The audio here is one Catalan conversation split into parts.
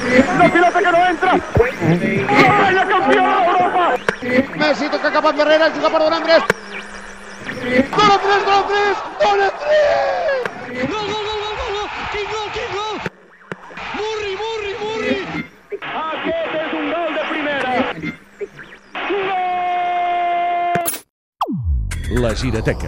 La pilota que no entra. Vaya campeón d'Europa. Messi toca cap endarrere, juga per Don Andrés. Gol a 3, gol a 3, gol a 3! Gol, gol, gol, gol, gol, quin gol, quin gol! Murri, Murri, Murri! Aquest és un gol de primera. La Gireteca.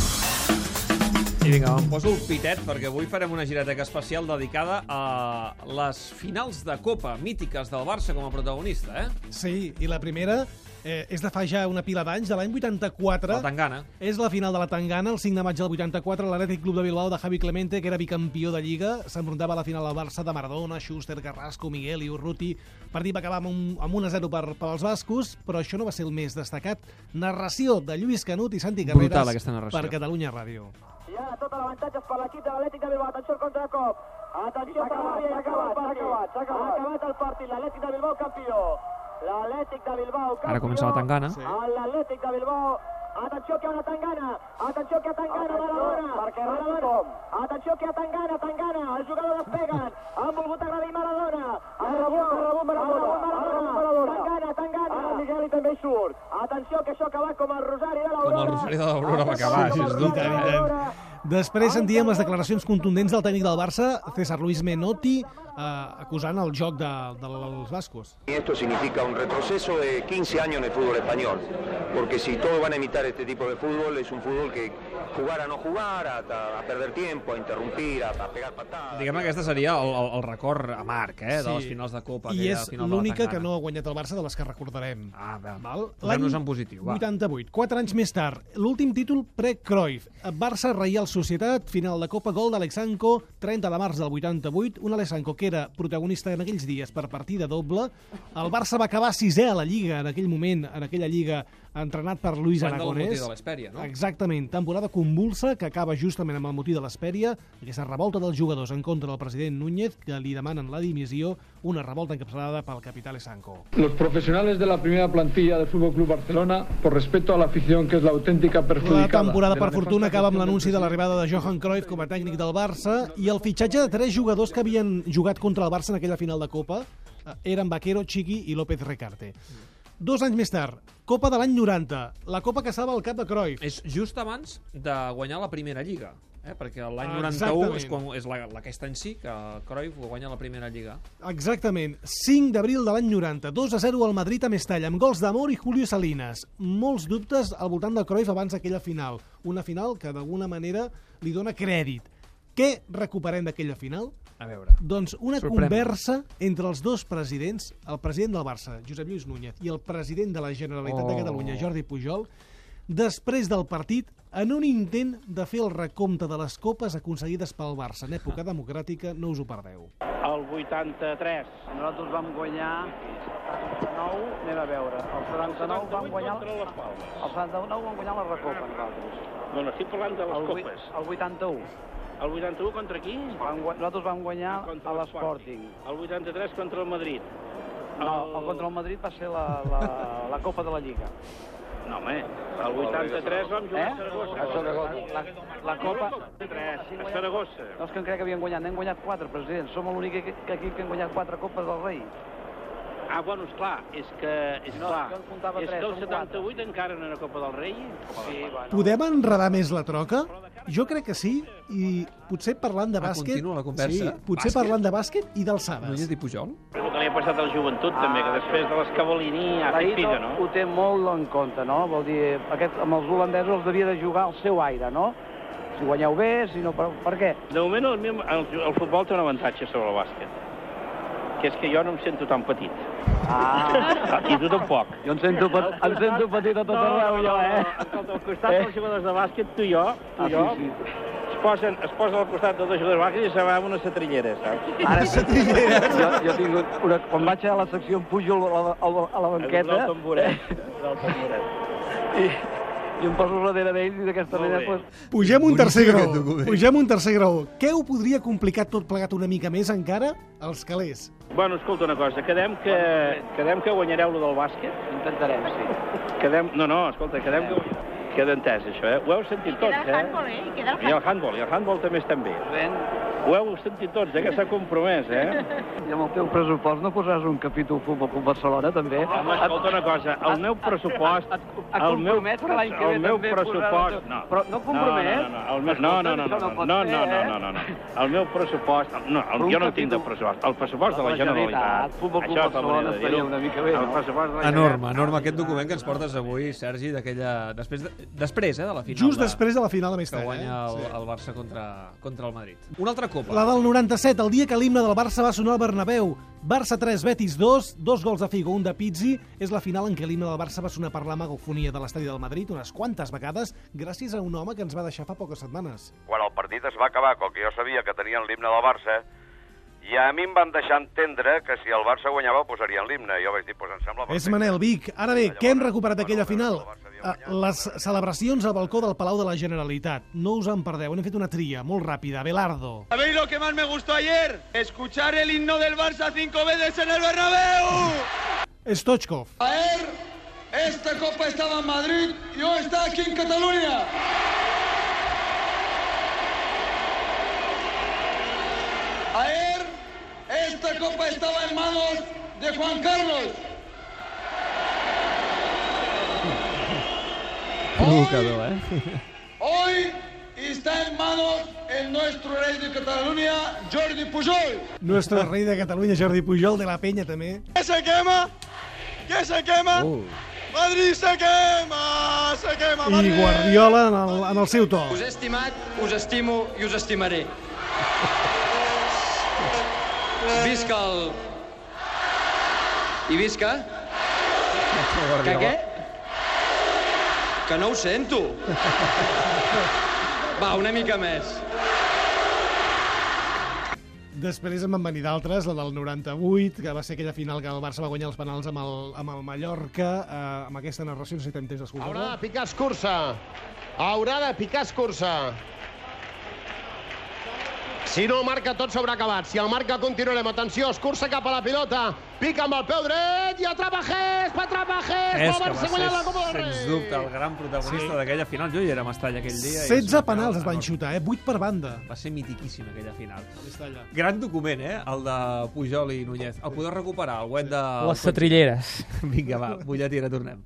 I vinga, em poso el pitet perquè avui farem una gireteca especial dedicada a les finals de Copa mítiques del Barça com a protagonista, Sí, i la primera és de fa ja una pila d'anys, de l'any 84. La Tangana. És la final de la Tangana, el 5 de maig del 84, l'Atlètic Club de Bilbao de Javi Clemente, que era bicampió de Lliga, s'enfrontava a la final al Barça de Maradona, Schuster, Carrasco, Miguel i Urruti. El partit va acabar amb 1-0 pels bascos, però això no va ser el més destacat. Narració de Lluís Canut i Santi Carreras. Brutal, aquesta narració. Per Catalunya Ràdio. I ara tot l'avantatge és per l'equip de l'Atlètic de Bilbao. Atenció al contracop. Atenció per l'àrea i s'ha acabat el partit. L'Atlètic de Bilbao campió. L'Atlètic de Bilbao campió. Ara comença la Tangana. L'Atlètic de Bilbao. Atenció que hi ha una Tangana. Atenció que hi ha Tangana, Maradona. Atenció que hi ha Tangana. El jugador despeguen. Han volgut agredir Maradona. Rebut Maradona. Tangana. Miguel i també surt. Atenció que això acaba com el Rosari de l'Aurora. Com el Rosari de l'Aurora va acabar, sens dubte. Després sentíem les declaracions contundents del tècnic del Barça, César Luis Menotti, acusant el joc dels bascos. Esto significa un retroceso de 15 años en el fútbol español, porque si todos van a imitar este tipo de fútbol, es un fútbol que jugar a no jugar, a perder tiempo, a interrumpir, a pegar patadas... Diguem que aquesta seria el record amarg, de les finals de Copa. I és l'única que no ha guanyat el Barça de les que recordarem. Posem-nos en positiu, va. 88, 4 anys més tard, l'últim títol pre-Cruyff. Barça Reial Societat, final de Copa, gol d'Alexanco, 30 de març del 88, un Alexanco que era protagonista en aquells dies per partida doble. El Barça va acabar 6è a la Lliga en aquell moment, en aquella Lliga, entrenat per Luis Aragonès. Del motiu de l'Hespèria, no? Exactament, temporada convulsa que acaba justament amb el motiu de l'Hespèria, aquesta revolta dels jugadors en contra del president Núñez, que li demanen la dimissió, una revolta encapçalada pel capità Alexanco. Los profesionales de la primera plantilla del Fútbol Club Barcelona, por respeto a la afición que es la auténtica perjudicada... La temporada, per fortuna, acaba amb l'anunci de l'arribada de Johan Cruyff com a tècnic del Barça i el fitxatge de 3 jugadors que havien jugat contra el Barça en aquella final de Copa eren Vaquero, Chiqui i López Recarte. 2 anys més tard, Copa de l'any 90, la Copa que estava al cap de Cruyff. És just abans de guanyar la primera Lliga, perquè l'any 91 és aquesta en si, que Cruyff guanya la primera Lliga. Exactament, 5 d'abril de l'any 90, 2-0 al Madrid a Mestalla, amb gols d'Amor i Julio Salinas. Molts dubtes al voltant de Cruyff abans d'aquella final, una final que d'alguna manera li dona crèdit. Què recuperem d'aquella final? A veure. Doncs una conversa entre els dos presidents, el president del Barça, Josep Lluís Núñez, i el president de la Generalitat de Catalunya, Jordi Pujol, després del partit, en un intent de fer el recompte de les copes aconseguides pel Barça en època democràtica. No us ho perdeu. El 83. Nosaltres vam guanyar el 79, anem a veure. El 79 vam guanyar... El 79 vam guanyar la recopa, nosaltres. No, estic parlant de les copes. El 81. El 81 contra qui? Nosaltres vam guanyar a l'Sporting. El 83 contra el Madrid. No, contra el Madrid va ser la Copa de la Lliga. No, home, el 83 vam jugar a Saragossa. La Copa... A Saragossa. No, és que crec que havien guanyat. N'hem guanyat 4, president. Som l'únic equip que hem guanyat 4 Copes del Rei. Ah, bueno, esclar, és que el 78 encara no era Copa del Rei. Podem enredar més la troca? Jo crec que sí, i potser parlant de bàsquet... Continua la conversa. Sí, potser parlant de bàsquet i d'alçades. Núñez i Pujol? El que li ha passat al joventut, també, que després de l'escavalini ha fet pica, no? Ho té molt en compte, no? Vol dir, amb els holandesos els devia de jugar al seu aire, no? Si guanyeu bé, si no... Per què? De moment, el futbol té un avantatge sobre el bàsquet, que és que jo no em sento tan petit. I tu tampoc. Jo em sento petit a tot arreu, jo, Escolta, al costat dels jugadors de bàsquet, tu i jo, es posen al costat dels jugadors de bàsquet i se va amb una setrillera, saps? Ara, setrilleres. Jo tinc una... Quan vaig a la secció em pujo a la banqueta... El tamboret. I em poso darrere d'ells i d'aquesta manera... Pugem un tercer grau. Què ho podria complicar tot plegat una mica més encara? Els calés. Bueno, escolta una cosa, quedem que guanyareu lo del bàsquet? Intentarem, sí. Escolta, quedem que... Queda entès, això, Ho heu sentit tots, I queda el handball, I el handball també estem bé. Ho heu sentit tots, que s'ha compromès, I amb el teu pressupost no posaràs un capítol Futbol Club Barcelona, també? Home, escolta una cosa, el meu pressupost... El meu pressupost... Però no compromet? No. El meu pressupost... No, jo no tinc de pressupost. El pressupost de la Generalitat... Futbol Club Barcelona estaria una mica bé, no? Enorme aquest document que ens portes avui, Sergi, d'aquella... Després, de la final. Just després de la final de que guanya el Barça contra el Madrid. Una altra copa. La del 97, el dia que l'himne del Barça va sonar al Bernabéu. Barça 3, Betis 2, 2 gols de Figo, un de Pizzi. És la final en què l'himne del Barça va sonar per la megafonia de l'estadi del Madrid unes quantes vegades, gràcies a un home que ens va deixar fa poques setmanes. Quan el partit es va acabar, com que jo sabia que tenien l'himne del Barça, i a mi em van deixar entendre que si el Barça guanyava posarien l'himne. Jo vaig dir, em sembla perfecte. És Manel Vic. Ara bé, què hem recuperat d'aquella final? Les celebracions al balcó del Palau de la Generalitat. No us en perdeu, hem fet una tria molt ràpida. Abelardo. ¿Sabéis lo que más me gustó ayer? Escuchar el himno del Barça 5 veces en el Bernabéu. Stoichkov. Ayer, esta copa estaba en Madrid y hoy está aquí en Cataluña. Ayer, esta copa estaba en manos de Juan Carlos. Hoy está en manos el nuestro rey de Cataluña, Jordi Pujol. Nuestro rey de Catalunya, Jordi Pujol, de la Penya, també. ¿Qué se quema? ¿Qué se quema? Madrid se quema! Se quema, Madrid! I Guardiola en el seu to. Us he estimat, us estimo i us estimaré. Visca el... I visca? Que què? Que no ho sento. Va, una mica més. Després en van venir d'altres, la del 98, que va ser aquella final que el Barça va guanyar els penals amb el Mallorca. Amb aquesta narració no sé si tenim temps d'escoltar-la. Haurà de picar escurça. Haurà de picar escurça. Si no marca, tot s'haurà acabat. Si el marca, continuarem. Atenció, escurça cap a la pilota. Pica amb el peu dret i atrapa Gesp, atrapa Gesp. És que va ser, sens dubte, el gran protagonista d'aquella final. Jo hi era a Mestalla aquell dia. 16 penals es van xutar, 8 per banda. Va ser mitiquíssima aquella final. Gran document, el de Pujol i Núñez. El podeu recuperar al web de... Les setrilleres. Vinga, va, butlletí, ara tornem.